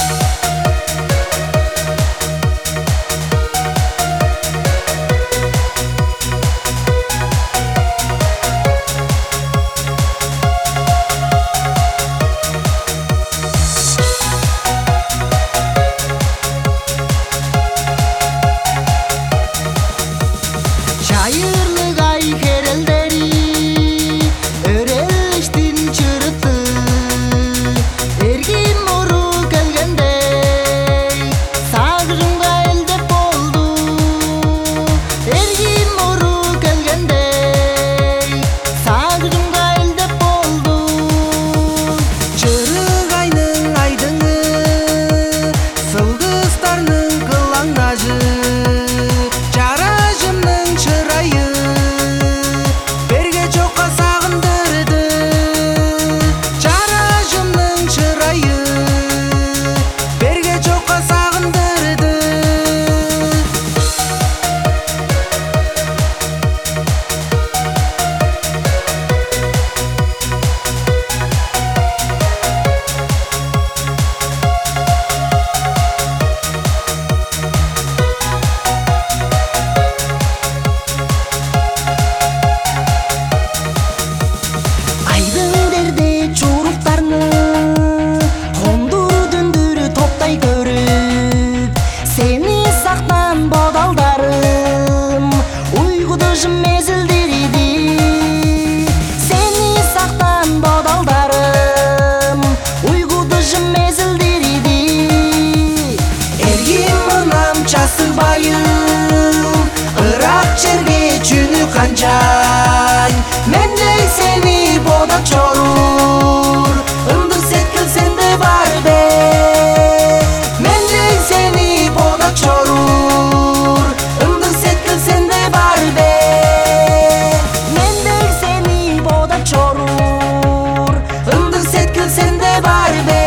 Çayırlık ay kerelleri öreliştin çırıtı ergin nuru kelgende sağırımga eldep oldu ergin nuru kelgende sağırımga eldep oldu Çırık ayның айдыңы сылдыстарның кылаңдажы жаражымның чырайы берге жокка сагындырды жаражымның чырайы берге жокка сагындырды айдың дерде чуруктарны кондур дүндүрү топтай көрүп сени сактан бодалдарым уйгудужум мезилдириди сени сактан бодалдарым уйгудужум мезилдириди Эргим мынам часыбайым ырак жерге чүнү канчай мендей сени бодап чорур ындык сеткил сенде бар бе мендей сени бодап чорур ындык сеткил сенде бар бе мендей сени бодап чорур ындык сеткил сенде бар бе